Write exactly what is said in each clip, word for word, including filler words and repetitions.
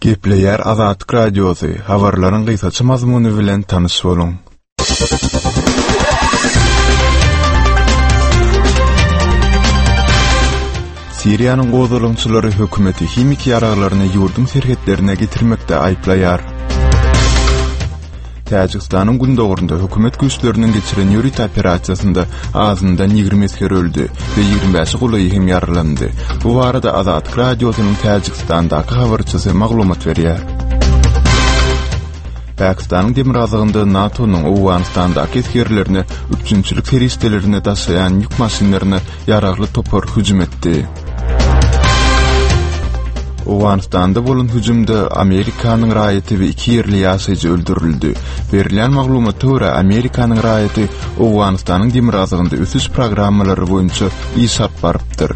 Gepleyer Azatlyk Radiosu, habarlaryň gysgaça mazmuny bilen tanış bolun. Siriýanyň gozulunçylary hökümeti himik ýaraglaryny ýurdun serhetlerine getirmekde aýplaýar. Täjikistanyň gündogurunda hökümet güýçleriniň geçiren ýörit operasiýasynda azyndan ýygrimi esker öldü we ýygrimi beşi gulaý hem ýaralandy. Bu barada Azatlyk Radiosynyň Täjikistandaky habarçysy maglumat berýär. Pakistanyň demir azygynda NATO'nun Awganistandaky eskerlerini üçünçilik teristelerini daşayan ýük maşinlerini ýaragly topar hüjüm etdi. Awganistanda bolan hüjümde Amerikanyň raýaty we iki ýerli ýaşaýjy öldürildi. Berilen maglumata görä Amerikanyň raýaty Awganistanyň demir azygynda ösüş programmalary boýunça ýyşap barypdyr.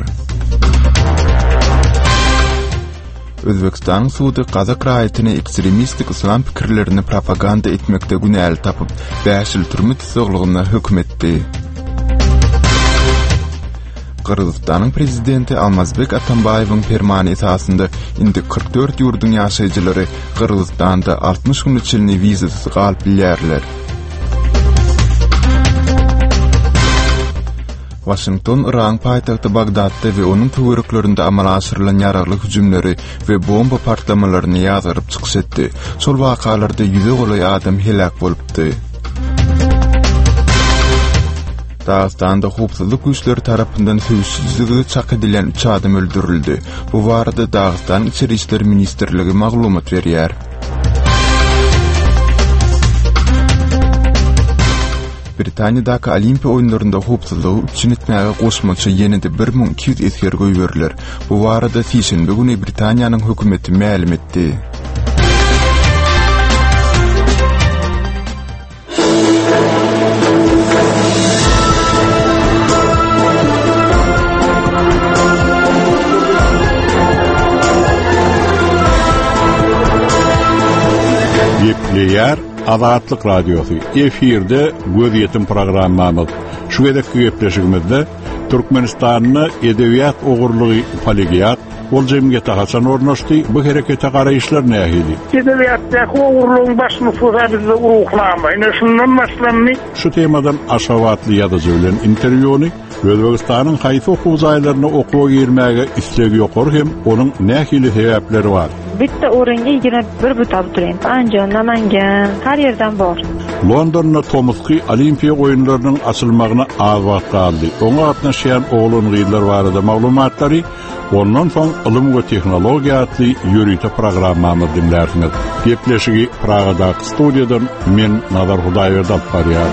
Özbekistanyň sudy Kazak raýatyny ekstremistik islam pikirlerini propaganda etmekde günäli tapyp beş ýyl türme tüzegligine hökm etdi. Kırgızstanyň prezidenti Almazbek Atambayewiň fermany esasında indi kırk dört ýurdun ýaşaýjylary Kırgızstanda altmış gün içinde wizasyz galyp bilýärler. Washington Iran paýtagty Bagdadda we onuň töwereklerinde amala aşyrylan ýaragly hüjümleri we bomba partlamalaryny ýazyryp çykyş etdi. Şol wakalarda ýüze golaý adam helak bolupdy. Dağıstanda hukukçuluk güçleri tarafından hüvsüzlüğü çak edilen üç adam öldürüldü. Bu barada Dağıstan İçeri İşler Ministerligi maglumat berýär. Britaniýadaky Olimpiya oýunlarynda hukukçulugy üçin etmäge goşmaça ýene-de bir ming iki ýüz esker goýberler. Bu barada Fişenbe güni Britaniýanyň hökümeti ma'lum etdi. Gepleyer Azatlyk Radiosu efirde göz ýetim programmamyz. Şu gedekki gepleşigimizde Türkmenistanyň edebiýat ogurlugy plagiat bol jemgyýete haçan ornaşdy, bu herekete garaýyşlar nähili? Edebiýatdaky ogurlugyň baş mufassy bizde uruklama. Ine şundan başlanmy. Şu temadan aşawatly ýazyjy bilen interwýuny Özbekistanyň haýsy okuwjaýlaryna okuwa girmäge istlegi ýokar hem onuň nähili sebäpleri bar. Bitta oranga yigirme bir büt abituriyent, Anjan, Namangan, her yerden bor. Londonda Tomski Olimpiya oýunlarynyň açylmagyna az wagt galdy. Oňa gatnaşýan oğlun gyýlar barada maglumatlary ondan soň ilm we tehnologiýa atly ýörüýte programmamy dinlersiňiz. Gepleşigi Pragadaky studiýadan men Nazar Hudaýberdi alyp barýar.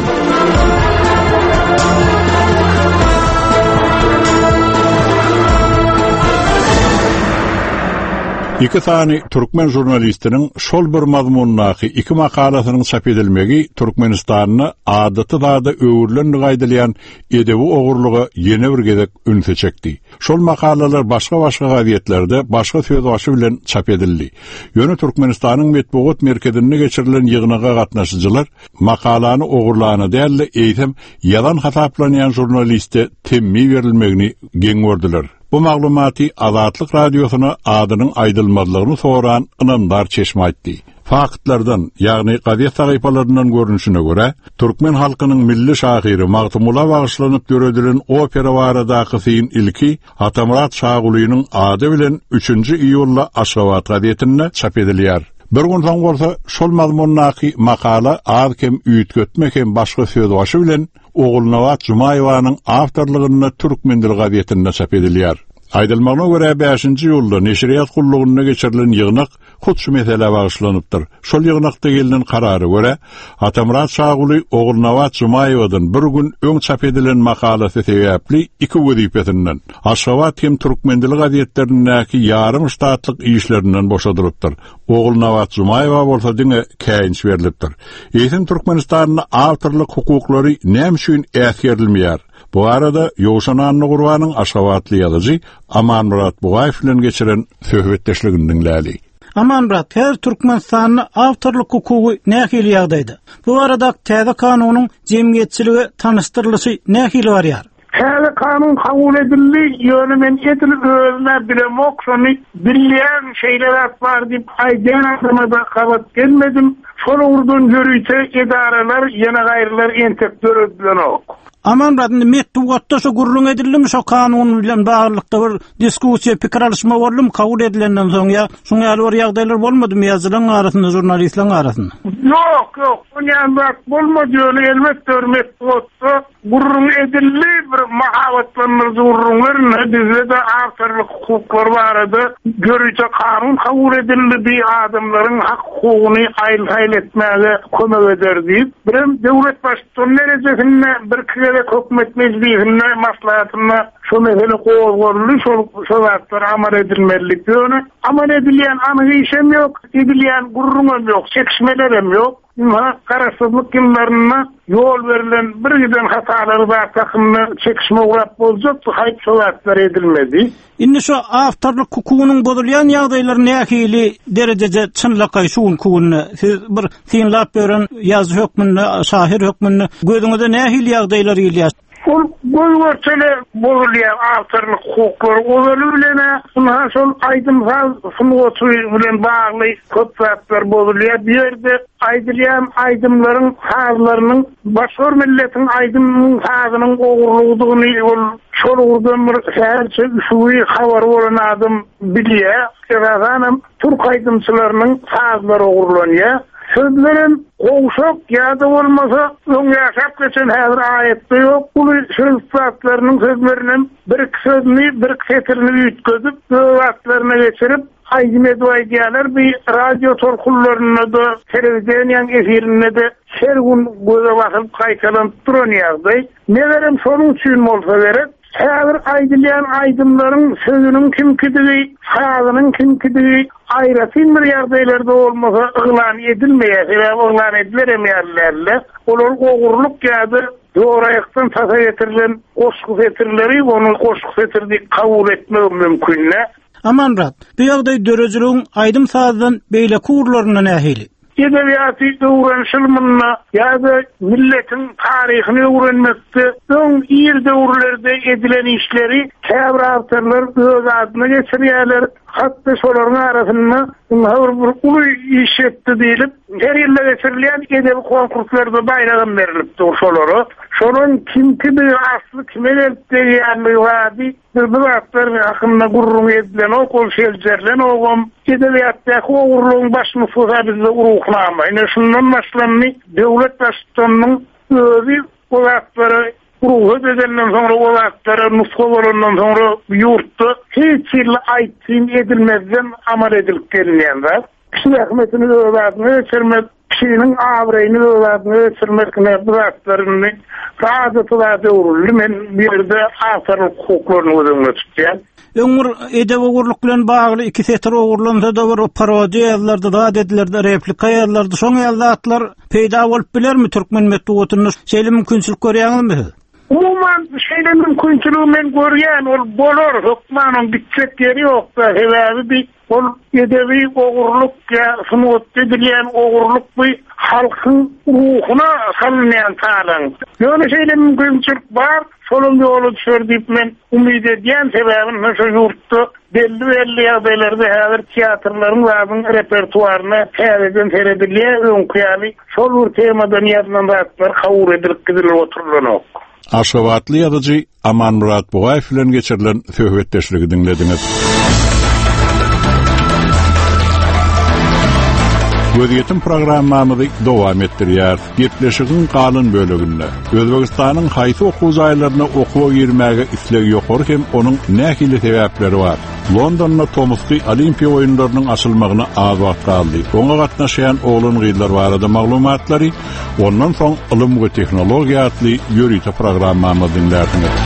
İki tane Türkmen jurnalistinin şol bir mazmunnaky iki makalasynyň çap edilmegi Türkmenistanyny adaty dada öwürlen gaýdylýan edebi ogurlugy ýene bir gezek ünse çekdi. Şol makalalar başga-başga gazetlerde başga söýdüşi bilen çap edildi. Ýöne Türkmenistanyň metbuat merkezinde geçirilen ýygynaga gatnaşyjylar makalany ogurlany däl, eýsem ýalan hataplanýan jurnaliste temmi berilmegini geň gördiler. Bu maglumaty Azatlyk Radiosyna adynyň aýdylmadylygyny soran ynamdar çeşme aýtdy. Faktlardan, ýagny gazet sahypalarynyň görünüşine görä, Türkmen halkynyň milli şahyry Magtumula bagyşlanyp göredilen opera baradaky syn ilki Atamurat Şagulynyň ady bilen üçünji iýulda Aşgabat gazetinde çap edilýär. Bir gün soň bolsa şol mazmunnaky makala arkem üýtgetmek hem başga söýdüşi bilen Oğulnavat Jumaýewanyň awtorlygyna Türkmen dil gazetinde çap edilýär. Aýdylmagyna görä beşinji ýylda neşriýat gullugyna geçirilen ýygnak hut şu mesele bagyşlanypdyr. Şol ýygnakda gelen karary görä Atamurat Şaguly Oğulnavat Jumaýewadan bir gün öň çap edilen makalasy sebäpli iki wezipesinden Aşgabat hem Türkmen dil gazetlerindäki ýarym ştatlyk işlerinden boşadyrypdyr. Oğulnavat Jumaýewa bolsa diňe käýinç berilipdir. Eýsin Türkmenistanyň awtorlyk hukuklary näme üçin äsgerilmeýär? Bu arada Ýowşananyň Gurbanyň Aşgabatly ýazyjy Amanmurat Bugaýew bilen geçiren söhbetdeşligini dinläli. Amanmurat, her Türkmenistanyň awtorlyk hukugy nähili ýagdaýda? Bu arada täze kanunyň jemgyýetçiligi tanışdyrlyşy nähili barýar? Häze kanun kabul edildi, yönümen edilip özüne bilemok, şonu bilýän şeyler var diýip aýdan adama da kabat gelmedim. Şol urdun görüýse edareler, ýene gaýrylar entek döredilen ok. Aman radny metdugatda şo gurrun edildi şo kanun bilen baglykda bir diskussiýa, pikir alışma boldy, kabul edilenden soň ya, şoňa ýaly bir ýagdaýlar bolmadymy ýazylan arasynda, jurnalistlaryň arasynda? Yok, yok. Onyan bak bolmady ýöne elbetde metdugatda gurrun edildi, bir mahabatlanmaz gurrunlar, bizde de awtorlyk hukuklar barada görüýse kanun kabul edildi, bir adamlaryň hak hukugyny aýl-aýl etmäge kömek eder diýip, birim döwlet başçysynyň derejesinde bir kere hökümet meclisinde maslahatyna şu mesele gozgorly, şol şolatlar amal edilmeli diýýär. Amal edilýän anygy işem ýok, edilýän gurrunam ýok, çekişmelerim ýok. Ama karasızlık günlerine yol verilen bir giden hataları da takımını çekişme uğrap bozacaktı, hayıp solatlar edilmedi. Indi şu awtorlyk hukugynyň bozulýan ýagdaýlary nähili derejede çynlakay şu hukugyny siz bir synlap beren ýazy hökmünde, şahir hökmünde gözüňizde nähili ýagdaýlar ýylýar? Ol goýgorçele bozulýan awtorlyk hukuklary ozalýarlar, şuna şol aýdymsal sunuwçy bilen bagly köp zatlar bozulýar. Bir ýerde aýdylýan aýdymlaryň hazlarynyň başga milletiň aýdymyň hazynyň ogurlugyny ol şol urdan bir şäherçe şuwy habar bolan adam bilýär. Şeýlerim Türk aýdymçylarynyň hazlary ogurlanýar. Sözlerin qoğuşak ya da olmasa on yaşap geçen häzir ayetde yok. Bu söz zatlarının sözlerinin bir sözünü, bir setirini ütközüp, zatlarına geçirip, aydın edivaydiyalar bir radyo torkullarına da, televizyon efirine de her gün göze bakıp kaytalanıp duran yağday. Ne verem sonun için olsa verip, häzir aýdylýan aýdymlaryň sözünün kimkidigi, hazynyň kimkidigi aýratyn bir ýagdaýlarda bolmasa ıglan edilmeýär, ıglan edilemýärler. Olar ogurluk ýa-da doğraýakdan tasa getirilen goşku fetirleri, onu goşku fetirdi kabul etmek mümkin. Aman rat, bu ýagdaý dörejiligiň aýdym sazydan beýle kurlaryna nähili? Edebiýaty öwrenşilmynna ýa-da milletin taryhyny öwrenmekde öň ýer döwürlerde edilen işleri käbir awtorlar öz adyna geçirýärler. Hatda şolaryň arasynda her bir uly iş etdi diýilip, her ýerde geçirilýän edebi konkurslarda baýragam berilipdi şolary. Şonuň kimki bir asly kime gelýärligi wadi bir zatlar hakynda gurrun edilen okul şeýlerden ogam edebiýatdaky ogurlugyň baş mufuza bizde uruklama. Ine şundan başlanmy döwlet başçysynyň özü o zatlary ruhu dedenden sonra olatlara nusku olandan sonra yurtta hiç ýyl aýtyn edilmezden amal edilip gelýänler. Kişi rahmetini öwrädini geçirmek, kişinin awraýyny öwrädini geçirmekine bu zatlaryny rahatlyğa döwrüldi. Men bir ýerde awtorlyk hukuklaryny öňe tutýan. Öňür edebi ogurluk bilen bagly iki seter ogurlanda da bir parodiýa ýazlarda da dediler, replika ýazlarda şoň ýazatlar peýda bolup bilermi türkmen metdugatyny? Şeýle mümkinçilik görýäňizmi? Umuman şeyle mümkünçülüğü men görýän, ol bolar, hukmanyň bitjek ýeri ýok da, sebäbi bir ol edebi ogurluk ya sunuwat edilýän ogurluk bir halkyň ruhuna salynýan talan. Ýöne şeyle mümkinçilik bar, şolun ýoly düşer diýip men umyt edýän, sebäbi şu ýurtda belli belli ýagdaýlarda häzir teatrlaryň wazyň repertuaryna häzirden teredilýär, öňküýäli şol bir temadan ýazılan zatlar kabul edilip gidilip oturulýar. Aşgabatly ýazyjy Aman Murat Bugaýew bilen geçirilen söhbetdeşligi dinlediňiz. Gözýetim programmamyzy dowam etdirýär. Gepleşigiň galan bölегinde Özbegistanyň haýsy okuwjaýlaryna okuwa girmäge isleg ýokary hem onuň nähili sebäpleri bar. Londonda Tomsky Olimpiýa oýunlarynyň açylmagyna az wagt galdy. Oňa gatnaşýan oglan gyýlar barada maglumatlary ondan soň ilm we tehnologiýa adly ýörüýte programmamy dinlerdiňiz.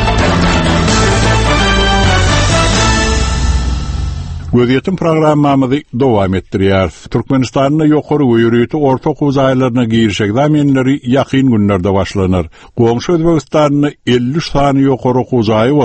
Gözýetim programmamyzy dowam etdirýär. Türkmenistanyň ýokary ýörüýte orta okuwjaýlaryna girişe egzaminleri ýakyn günlerde başlanır. Goňşy Özbegistanyň elli sany ýokary okuwjaýy bolup,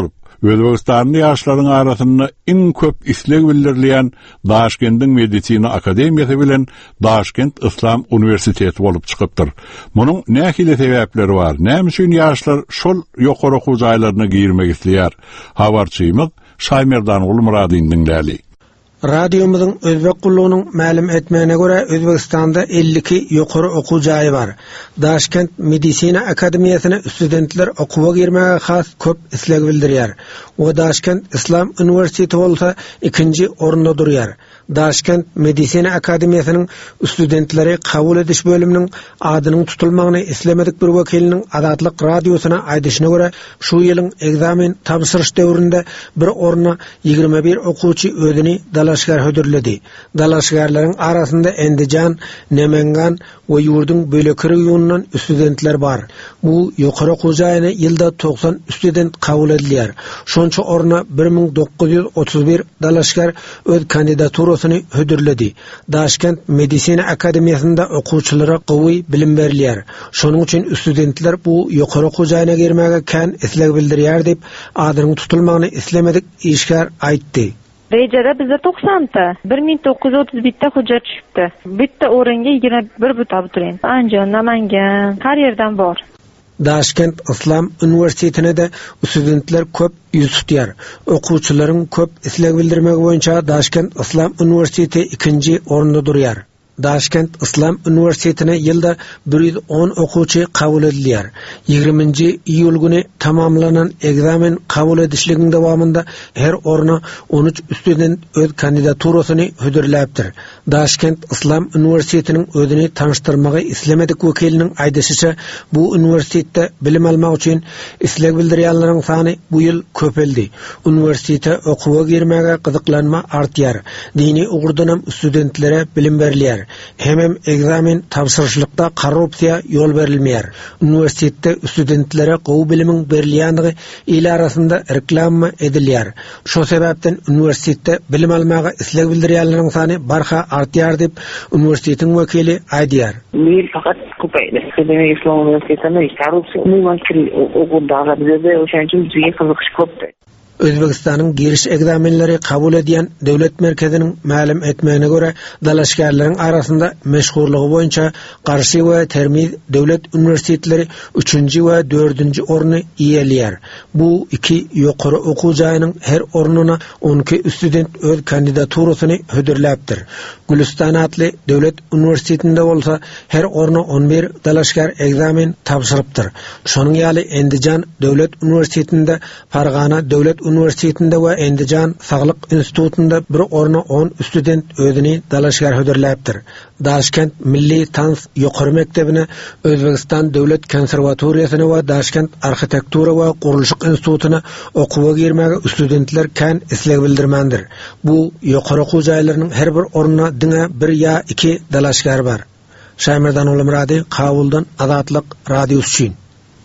Özbegistanly ýaşlaryň arasynda iň köp isleg bildirilýän Daşkentdiň Medisina Akademiýasy bilen Daşkent Islam Uniwersiteti bolup çykypdyr. Munyň nähili sebäpleri bar? Näme üçin ýaşlar şol ýokary okuw jaýlaryna girmek isleýär? Habarçymyz Şaymerdan Ulmuradiň dinläli. Radiomuzun Özbek kulluğunun ma'lum etmeyine göre Özbekistan'da elli iki yukarı okuw jaýy bar. Daşkent Medisina Akademiýasyna studentler okuwa girmege has köp isleg bildirýär. O Daşkent İslam Üniversiteti bolsa ikinji orunda durýar. Daşkent Medisina Akademiýasynyň studentleri kabul ediş bölüminiň adynyň tutulmagyny islemedik bir wekiliniň Adatlyk radiosyna aýdyşyna göre şu ýylyň egzamin tapşyryş döwründe bir oruna ýigirme bir okuwçy özüni dalaşgar hödürledi. Dalaşgarlaryň arasynda Endijan, Nemengan we ýurduň bölekleri ýunundan studentler bar. Bu ýokary okuw jaýyna ýylda doksan student kabul edilýär. Şonça oruna bir ming dokuz ýüz otuz bir dalaşgar öz kandidaturasyny hödürledi. Daşkent Medisina Akademiýasynda okuwçylara gowy bilim berilýär. Şonuň üçin studentler bu ýokary okuw jaýyna girmege kän isleg bildirýär diýip adynyň tutulmagyny islemedik işgär aýtdy. Rejada bizde toksanta bir ming dokuz ýüz otuz bitta hujjat çypdy. Bitta oranga ýigirme bir büt abituriyent. Anjan, Namangan, har ýerden bar. Daşkent İslam Üniversitetine de studentler köp ýüz tutýar. Okuwçylaryň köp isleg bildirmegi boýunça Daşkent İslam Üniversiteti ikinji orunda durýar. Daşkent İslam Üniversitetine ýylda bir ýüz on okuwçy kabul edilýär. ýygrimiňji iýul güni tamamlanan egzamin kabul edişliginiň dowamında her oruna on üç student öz kandidaturasyny hödürläpdir. Daşkent İslam Üniversitetiniň özüni tanıştyrmagy islemedik wekiliniň aýdyşyça bu üniversitetde bilim almak üçin isleg bildirýänleriň sany bu ýyl köpeldi. Üniversitete okuwa girmege gyzyklanma artýar. Dini ugurdanam studentlere bilim berilýär. Hemem egzamin tapşyryşlykda korrupsiýa ýol berilmeýär. Üniversitetde studentlere gowy bilimiň berilýändigi ýyl arasynda reklamma edilýär. Şo sebäpden üniversitetde bilim almagy isleg bildirýänleriň sany barha artýar diýip üniversitetiň wekili aýdýar. Ýyl fakat köpeýdi. Demek İslam Üniversitetinde korrupsiýa mümkin okuwda bizde oşan üçin bizge gyzykyş köpdi. Özbekistanyň giriş egzaminleri kabul edýän döwlet merkeziniň ma'lum etmegine göre dalaşgarlaryň arasynda meşhurlygy boýunça Garşy we Termiz döwlet üniversitetleri üçünji we dördünji orny iýelýär. Bu iki ýokary okuw jaýynyň her ornuna on iki student öz kandidaturasyny hödürläpdir. Gülistan atly döwlet üniversitetinde bolsa her orna on bir dalaşgar egzamin tapşyrypdyr. Şonuň ýaly Endijan döwlet üniversitetinde, Fargana döwlet üniversitetinde we Endijan Saglyk institutunda bir orna on student özüni dalaşgar hödürläpdir. Daşkent Milli Tans ýokary mektebine, Özbegistan Döwlet Konserwatoriýasyna we Daşkent Arxitektura we Gurulşyk institutuna okuwa girmege studentler kän isleg bildirmendir. Bu ýokary okuw jaýlarynyň her bir ornuna diňe bir ýa iki dalaşgar bar. Şaýmerdan Ulmurady, Kabuldan Adatlyk radiosu üçin.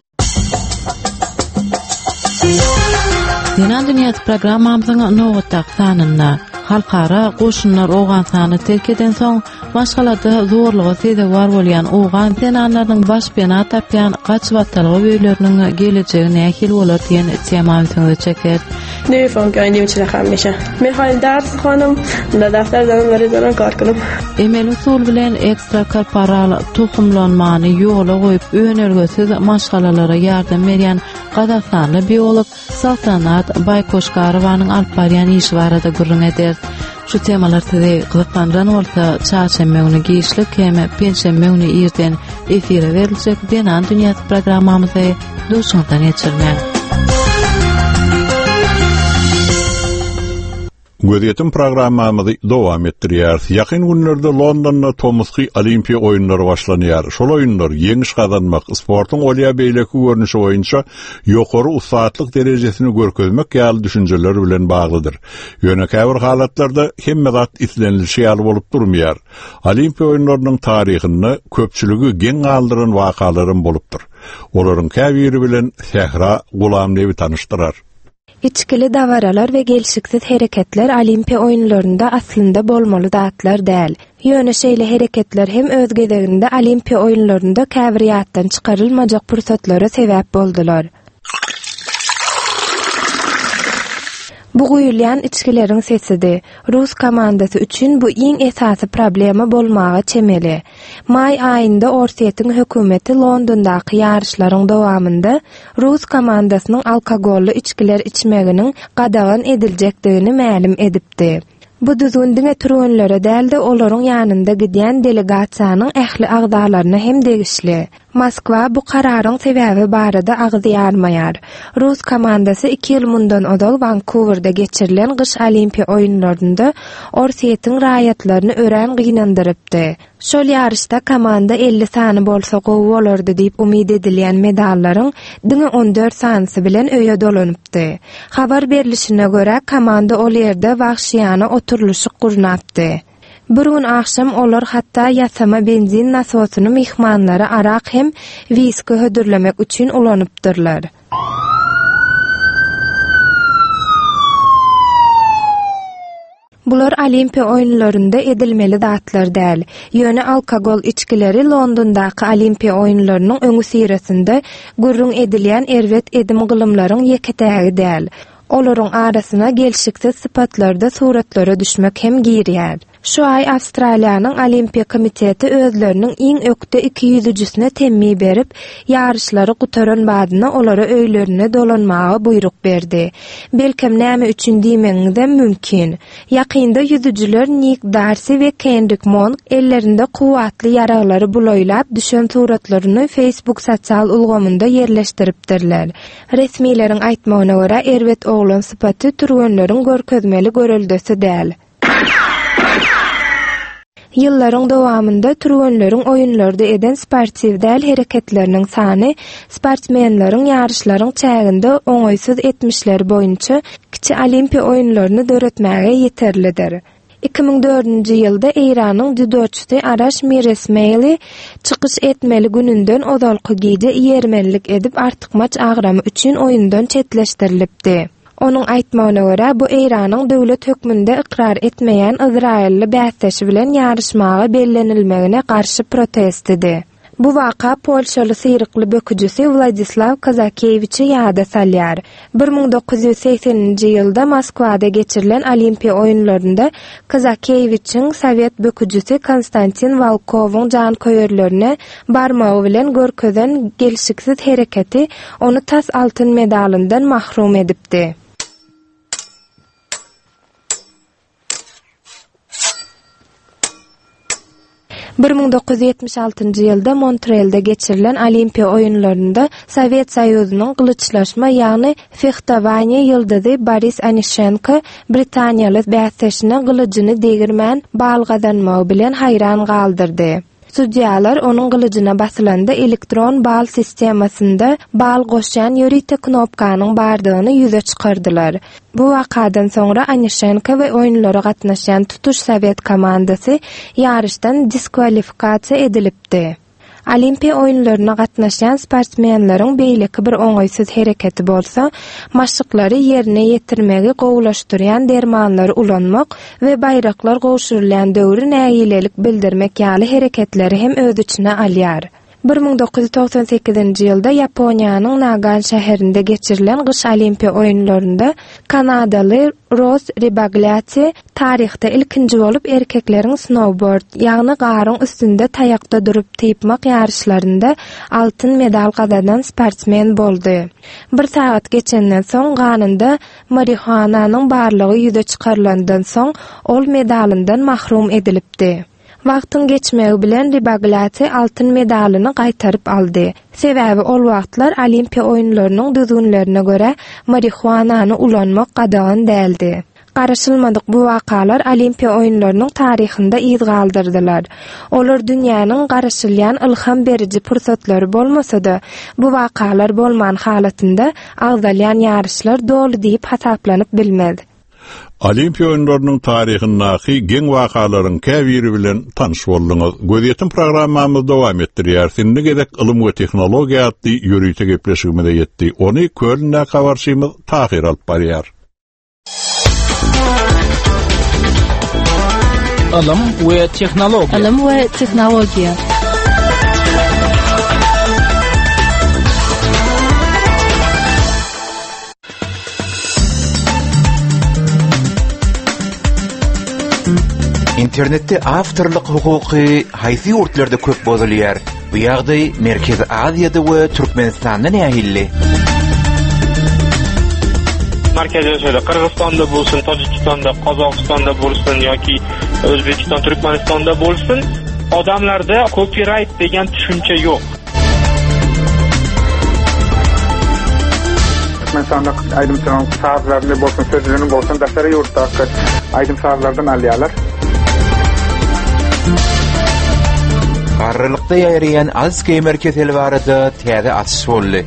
Dinan Dünyat programmamyzyň nowatda sanyna halkara goşunlar oğan sany terk eden soň başgalada zorlugy seze bar bolýan oğan senarlarynyň baş bena tapýan gaçwatlygy öýleriniň gelejegi nähil bolar diýen temanyny çeker. Ne funkar indi için hamisha. Men hal ders hanım da defterden verizana karkınım. Emel usul bilen ekstra korporal tohumlanmany ýola goýup önergesiz maşgalalara ýardam berýän Gadastanly biolog Saltanat Baykoşgarowanyň alp barýan işi barada gurrun eder. Şu temalar sizi gyzyklandan bolsa, çarşembe giýişlik heme penşembe ýerden efire beriljek Dinan Dünyat programmamyzy duşandan geçirmek. Gözetim programmamyzy dowam etdirýär. Ýakyn günlerde Londonda Tomsky Olimpiýa oýunlary başlanýar. Şol oýunlar ýeňiş gazanmak, sportyň olýa beýleki görnüşi boýunça ýokary usatlyk derejesini görkezmek ýaly düşünjeler bilen baglydyr. Ýöne käbir halatlarda hemme zat islenilşi ýaly bolup durmaýar. Olimpiýa oýunlarynyň taryhyny köpçüligi geň galdyran wakalarym bolupdyr. Olaryň käbiri bilen Sehra Gulamnewi tanışdyrar. İçkili davaralar ve gelişiksiz hareketler Olimpiya oyunlarında aslında bolmaly zatlar däl. Ýöne şeýle hareketler hem öz gezeginde Olimpiya oyunlarında käbiriyatdan çykarylmajak pursatlara sebäp boldylar. Bu güýlýän içkilerin sesidi. Rus komandasy üçin bu iň esasy problema bolmagy çemeli. May aýynda Orsiýetiň hökümeti Londondaky ýarışlaryň dowamında Rus komandasynyň alkogolly içkiler içmeginiň gadagyn ediljekdigini ma'lum edipdi. Bu düzgün diňe türenlere däldi, olaryň ýanynda gidýän delegasiýanyň ähli agdalaryna hem degişli. Moskwa bu kararyň sebäbi barada agzýarmaýar. Rus komandasy iki ýyl mundan odal Vancouverda geçirilen gyş olimpiya oýunlarynda Orsiýetiň raýatlaryny ören gynandyrypdy. Şol ýarışda komanda elli sany bolsa gowy bolardy diýip umyd edilýän medallaryň diňe on dört sanysy bilen öýe dolanypdy. Habar berilişine görä komanda ol ýerde wagşyýany oturluşy gurnapdy. Bir gün akşam olar hatta yasama benzin nasosyny mihmanlara arak hem viski hödürlemek üçin ulanypdyrlar. Bular olimpiya oýunlarynda edilmeli zatlar däl. Ýöne alkogol içkileri Londondaky olimpiya oýunlarynyň öňü siresinde gurrun edilýän erwet edim gylymlaryň ýeketägi däl. Olaryň arasyna gelşiksiz sypatlarda suratlary düşmek hem girýär. Şu ay Awstraliýanyň Olimpiya Komiteti özleriniň iň ökde iki yüzücüsine temmi berip, ýarışlary gutaran badyna olara öýlerine dolanmagy buyruk berdi. Belkem näme üçin diýmeňiz mümkin. Ýakynda yüzücüler Nick Darcy we Kendrick Monk ellerinde kuwatly ýaraglary buloýlap düşen suratlaryny Facebook sosial ulgamynda yerleşdiripdirler. Resmiýleriň aýtmagyna görä erwet oglan sypaty türgenleriň görkezmeli görüldüsi däl. Yılların dowamında türgenleriň oýunlarda eden sportiw däl hereketleriniň sany sportmenleriň ýarışlaryň çäginde oňoýsuz etmişleri boýunça kiçi olimpiya oýunlaryny döretmäge ýeterlidir. iki ming dördünji ýylda Eýranyň judoçysy Arash Miresmeýli çykyş etmeli gününden odalky gije ýermenlik edip artyk maç agramy üçin oýundan çetleşdirilipdi. Onun aýtmagyna görä bu Eýranyň döwlet hökmünde ikrar etmeýän Izrailli bäsdeşi bilen ýarışmagy bellenilmegine garşy protestidi. Bu waka Polşaly syrykly böküjüsi Vladislav Kazakewiçi ýada salýar. bir ming dokuz ýüz sekseninji ýylda Moskwada geçirilen olimpiya oýunlarynda Kazakewiçiň Sowet böküjüsi Konstantin Volkowyň jan köýerlerine barmagy bilen görkezen gelşiksiz hereketi onu tas altyn medalyndan mahrum edipdi. bir ming dokuz ýüz ýetmiş altynji ýylda Montrealda geçirilen olimpiya oýunlarynda Sowet Soýuzynyň gylyçlaşma ýagny fechtowaniýa ýyldyzy Boris Anishenko Britaniýaly bäsdeşine gylyjyny degirmän bal gazanmagy bilen haýran galdyrdy. Sudiýalar onun gylyjyna basylanda elektron bal sistemasynda bal goşan ýörite knopkanyň bardygyny ýüze çykardylar. Bu wakadan soňra Anishenko we oýunlara gatnaşan tutuş Sowet komandasy ýarışdan diskvalifikatsiýa edilipdi. Olimpiya oýunlaryna gatnaşan sportmenleriň beýleki bir oňoýsuz hereketi bolsa, maşyklary ýerine ýetirmegi gowulaşdyrýan dermanlary ulanmak we baýraklar gowşurylan döwri nägilelik bildirmek ýaly hereketleri hem öz içine alýar. bir ming dokuz ýüz toksan sekizinji ýylda Ýaponiýanyň Nagan şäherinde geçirilen gyş olimpiya oýunlarynda Kanadaly Ross Ribagliati tarihte ilkinji bolup erkekleriň snowboard, ýagny garyň üstünde taýakda durup typmak ýarışlarynda altyn medal gazanan sportsmen boldy. Bir saat geçenden soň ganynda marihuananyň barlygy ýüze çykarylandan soň ol medalyndan mahrum edilipdi. Wagtyň geçmegi bilen Ribagliati altyn medalyny gaýtaryp aldy. Sebäbi ol wagtlar olimpiya oýunlarynyň düzgünlerine görä marihuanany ulanmak gadagyn däldi. Garaşylmadyk bu wakalar olimpiya oýunlarynyň taryhynda ýyz galdyrdylar. Olar dünýäniň garaşylýan ilham beriji pursatlary bolmasa-da, bu wakalar bolman halatynda agzalýan ýarışlar dolu diýip hasaplanyp bilmez. Olimpiya oýunlarynyň taryhyndaky geň wakalaryň käbiri bilen tanyş boldyňyz. Gözýetim programmamyzda dowam etdirýär. Sinni gedek ilim we tehnologiýa atly ýürüýte gepleşigime ýetdi. Ony Kölnä kawarşymyz Tahir alyp barýar. Ilim we tehnologiýa. Ilim we tehnologiýa. İnternetde avtorluk hukuky haýsy ýurtlarda köp bozulýar? Bu ýagdaý Merkezi Aziýada we Türkmenistanda nähilli? Merkezi Aziýada, Kırgızstanda bolsun, Tojikistanda, Qozogistanda bolsun yoki Özbekistan, Türkmenistanda bolsun, odamlarda copyright degan tushuncha ýok. Türkmenistanda aýdym sazlaryny bolsun, sözlerini bolsun, daşary ýurtdaky aýdym sazlardan alýarlar. Garrylykda ýaýraýan Alzheimer keseli barada täze açyş boldy.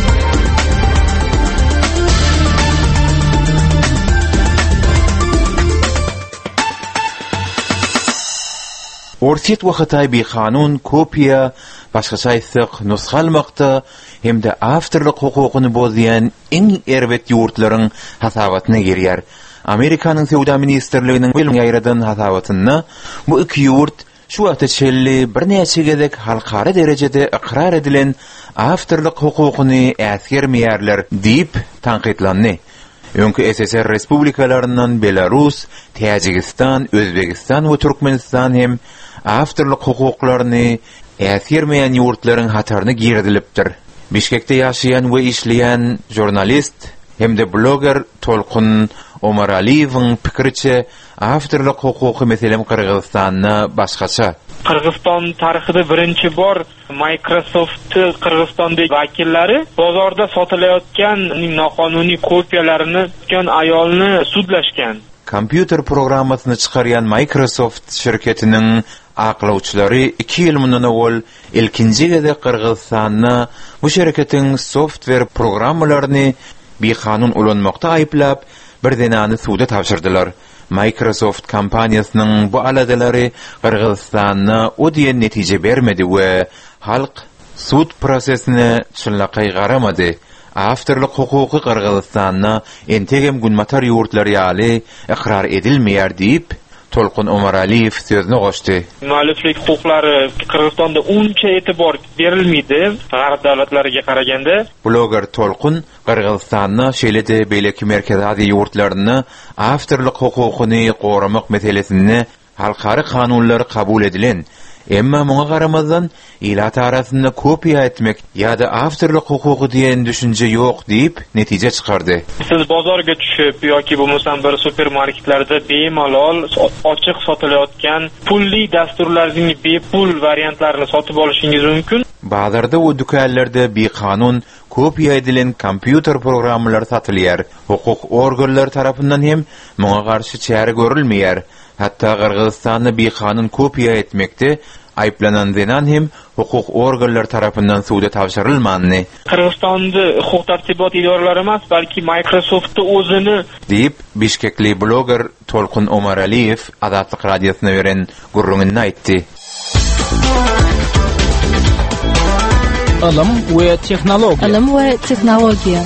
Orsiýet wagtyy bir kanun kopya başgaça aýtsak nusgalmakda hemde awtorlyk hukukyny bozýan iň erbet ýurtlaryň hasabatyna girýär. Amerikanyň Sowda ministrliginiň bilen ýaýradan hasabatyna bu iki ýurt şu wagtda çelli bir näçe gezek halkara derejede ikrar edilen awtorlyk hukukyny äsgermeýärler diýip tanqidlandy. Öňkü S S R respublikalaryndan Belarus, Tajikistan, Özbekistan we Türkmenistan hem awtorlyk hukuklaryny äsgermeýän ýurtlaryň hataryna girdilipdir. Bişkekde ýaşaýan we işleýän jurnalist hemde blogger Tolkun Omaraliýewiň pikiriçe awtorlyk hukuky meselem Kırgızstanda başgaça. Kırgızstan tarixida birinci bor Microsoft Kırgızstandagi vakillari bozorda sotilayotgan noqonuniy kopiyalarini tutgan ayolni sudlashgan. Kompýuter programmasyny çykarýan Microsoft şirketiniň aklawçylary iki ýyl mundan awal ilkinji gede Kırgızstanda bu şirketiň software programmalaryny bir kanun ulanmakda aýplap bir denany suda tapşyrdylar. Microsoft kompaniýasynyň bu aladalary Kırgızstanda o diýen netije bermedi we halk sud prosesine çynlakay garamady. Awtorlyk hukuky Kırgızstanda entegem günmatar ýurtlary ýaly ikrar edilmeýär diýip Tolkun Omaraliýew sözüne goşdy. Mualliflik hukuklary Kırgızstanda unça eýtibor berilmedi, garip dowlatlariga karaganda. Blogger Tolkun Kırgızstanda şeýlede beýleki merkezi Aziýa ýurtlaryny awtorlyk hukukyny goramak meselesini halkary kanunlary kabul edilen, emma muňa garamazdan ilat arasynda kopya etmek ýa-da awtorlyk hukuky diýen düşünje ýok diýip netije çykardy. Siz bozorga düşüp yoki bolmasam bir supermarketlarda bemalol açyk sotilayotgan pulli dasturlaryň bepul variantlaryny satyp alyşyňyz mümkin. Bazarda we dükanlarda bir kanun kopya edilen kompýuter programmalary satylýar. Hukuk organlary tarapyndan hem muňa garşy çäre görülmeýär. Hatta Kırgızstanda bir kanun kopya etmekde ayıplanan denan hem hukuk organlar tarafından suda tavşarılmanını. Kırgızstanda hukuk tartibat idoralary emas, balki Microsoft'da özüni deyip Bişkekli blogger Tolkun Omaraliýew Azatlyk radiosyna beren gurrungyny aýtdy. Alam we tehnologiýa. Alam we tehnologiýa.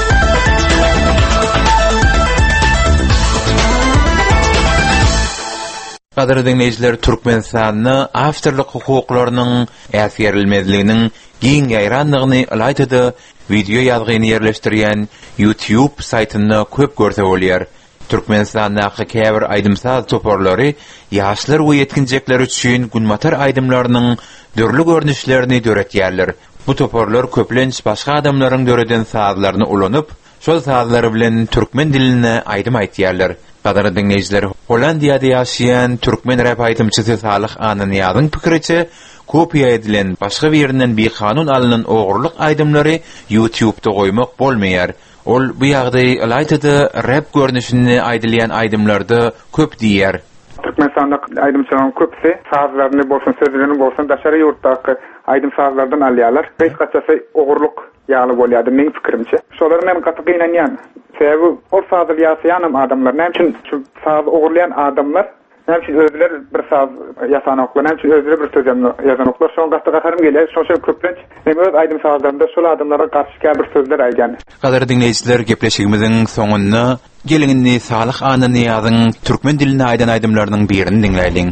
Gaderly dinleýijiler, Türkmenistanyň awtorlyk hukuklarynyň äsgerilmezliginiň giň ýaýranlygyny aýtdy. Video ýazgyny ýerleşdirýän YouTube saýtyna köp görse bolýar. Türkmenistandaky käbir aýdymsaz toporlary ýaşlar we ýetkinjekler üçin günmatar aýdymlarynyň dörli görnüşlerini döretýärler. Bu toporlar köplenç başga adamlaryň döreden sazlaryny ulanyp, şol sazlary bilen türkmen diline aýdym aýtýarlar. Gaderly dinleýijiler, Hollandiýada ýaşaýan türkmen rap aýdymçysy Salyh Ananyýazyň pikiriçe, kopya edilen başga bir ýerinden bir kanun alynan ogurlyk aýdymlary YouTube'da goýmak bolmaýar. Ol bu ýagdaý aýtdy, rap görnüşini aýdylýan aýdymlarda köp diýär. Türkmenistanda aýdymçylaryň köpsi sazlaryny bolsun, sözlerini bolsun daşary ýurtdaky aýdym sazlardan alýarlar. Beş gaçasy ogurlyk ýaly bolýardy meň pikirimçe. Şolaryň hem gaty gynanýan. Sebebi o sazly ýaşaýan adamlar, näçin şu saz ogurlayan adamlar, näçin özleri bir saz ýasanoklar, näçin özleri bir söz ýazanoklar, şoň gaty gatarym gelýär, şoň köplenç hem öz aýdym sazlarynda şol adamlara garşy bir sözler aýdan. Gaderly dinleýijiler, gepleşigimiziň soňunda geliňini Salyh Ananyýazyň türkmen diline aýdan aýdymlarynyň birini dinleýiň.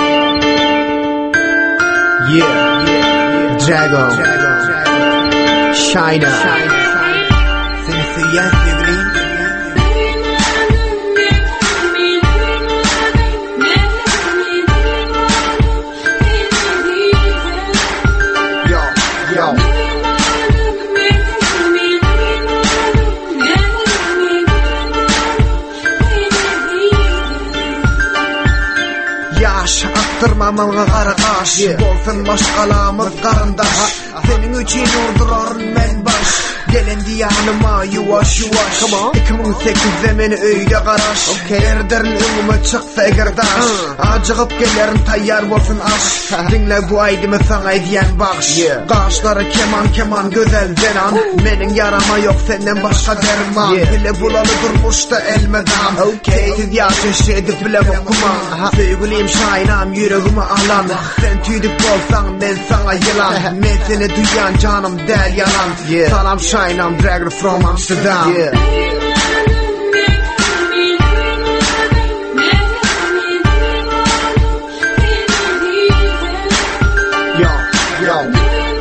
Yeah, Drago, China, Since amalga qaraqaş bolsun başgalamız qarandaş senin üçün ordurarın men baş gelen diyanıma yuvaş yuvaş iki bin sekizde meni öyde qaraş erderin öňüme çyksa egerdaş acıgıp gelerin tayyar bolsun aş dinle bu aýdymy saňa edýän bagş gaşlary keman keman gözel zenan menin yarama yok senden başka derman bile bulalı durmuşta elmedam siz yaşaşı edip bile okuma sevgilim şahinam yüreğimi alan sen tüydük bolsan ben sana yılan men seni duyan canım del yalan salam şahinam dragger from Amsterdam yo yo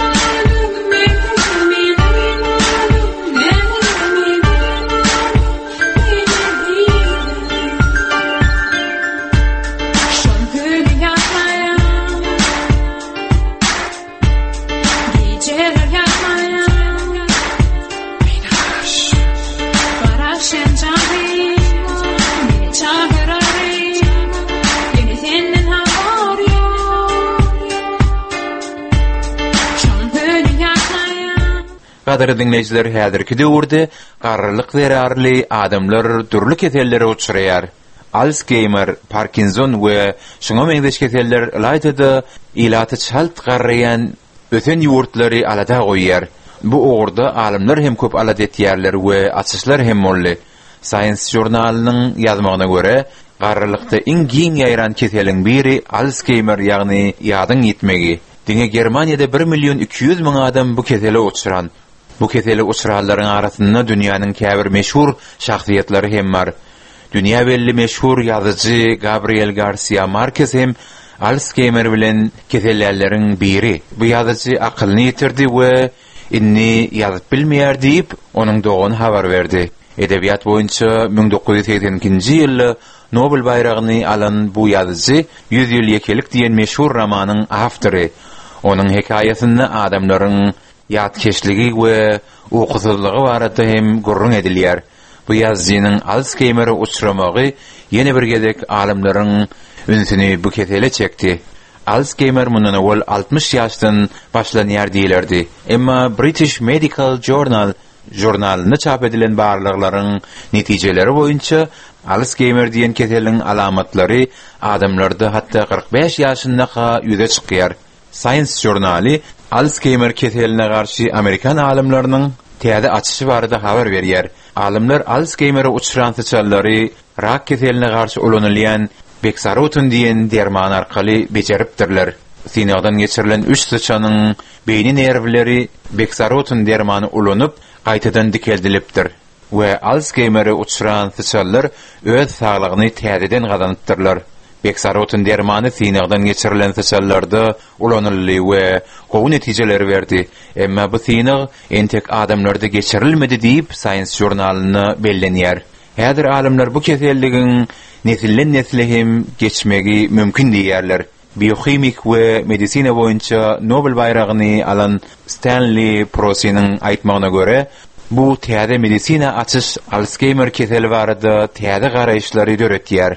Qadarly dinleyijiler, häzirki döwürde garrylyk zerarly adamlar türlü kesellere uçraýar. Alzheimer, Parkinson we şoňa meňzeş keseller laýtyda ilaty çalt garraýan öten ýurtlary alada goýýar. Bu ogurda alimler hem köp alad etýärler we açyşlar hem molly. Science jurnalynyň ýazmagyna görä, garrylykda iň giň ýaýran keseliň biri Alzheimer ýagny ýadyň gitmegi. Diňe Germaniýada bir milyon iki yüz miň adam bu kesele uçuran. Bu kesele uçuralaryň arasynda dünýäniň käbir meşhur şahsiýetleri hem bar. Dünýä belli meşhur ýazyjy Gabriel Garcia Marquez hem Alzheimer bilen kesellerleriň biri. Bu ýazyjy akylyny ýitirdi we inni ýazyp bilmeýär diýip onuň doğuny habar berdi. Edebiýat boýunça bin dokuz yüz seksenkinji ýylda Nobel bayragyny alan bu ýazyjy yüz ýyl ýekelik diýen meşhur romanyň awtory. Onuň hekaýasyny adamlaryň ýatkeşligi we ukusuzlygy barada hem gurrun edilýär. Bu ýazyjynyň Alzheimer'e uçramagy ýene bir gezek alimleriň ünsüni bu kesele çekdi. Alzheimer mundan awal altmış ýaşdan başlanýar diýilerdi. Emma British Medical Journal jurnalyny çap edilen barlyklaryň netijeleri boýunça Alzheimer diýen keseliň alamatlary adamlarda hatda kırk beş ýaşyndaky ýüze çykýar. Science jurnaly Alzheimer keseline garşy Amerikan alimläriniň täze açyşy barada habar berýär. Alimler Alzheimer'e uçuran sıçallary rak keseline garşy ulanylýan Bexarotin diýen derman arkaly bejeripdirler. Sinagdan geçirilen üç sıçanyň beýni nerwleri Bexarotin dermany ulanyp gaýtadan dikeldilipdir we Alzheimer'e uçuran sıçallar öz saglygyny täzeden gazanypdyrlar. Bexarotin dermany sinagdan geçirilen sıçallarda ulanyldy we gowy netijeleri berdi. Emma bu sinag entek adamlarda geçirilmedi diýip Science jurnalyny bellenýär. Häzir alimler bu keselligiň nesillen nesile hem geçmegi mümkin diýerler. Biokimik we medisina boýunça Nobel bayragyny alan Stanley Prosynyň aýtmagyna görä, bu täze medisina açyş Alzheimer keseli barada täze garaýşlary döretýär.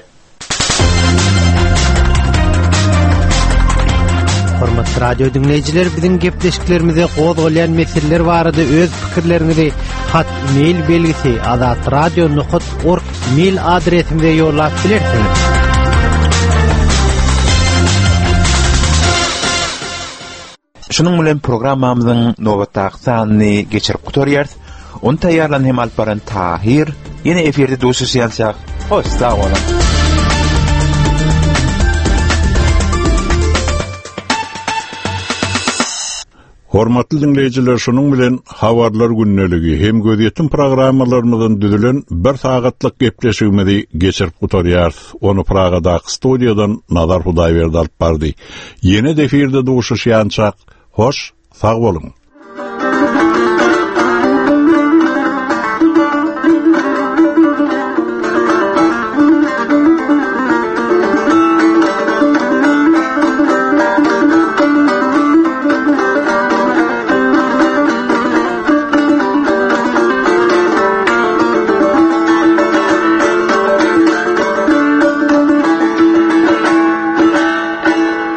Hormatly radio dinleyijiler, biziň gepleşiklerimize gozgolýan meseleler barada öz pikirleriňizi hat mail belgisi azat radio nokta org mail adresimizde ýollap bilersiňiz. Şunun bilen programmamyzyň nowatdaky sanyny geçirip gutarýar. Onu taýýarlan hem alp baran Tahir. Ýene eferde duşuşýançak. Hoş, sag bolun. Hormatly dinleyijiler, şunun bilen habarlar günneligi hem gözýetim programmalarymyzdan düzülen bir sagatlyk gepleşigimizi geçirip gutarýar. Onu Pragadaky studiýadan Nazar Hudaýberdi alyp bardy. Ýene eferde duşuşýançak. Hoş, sag bolun.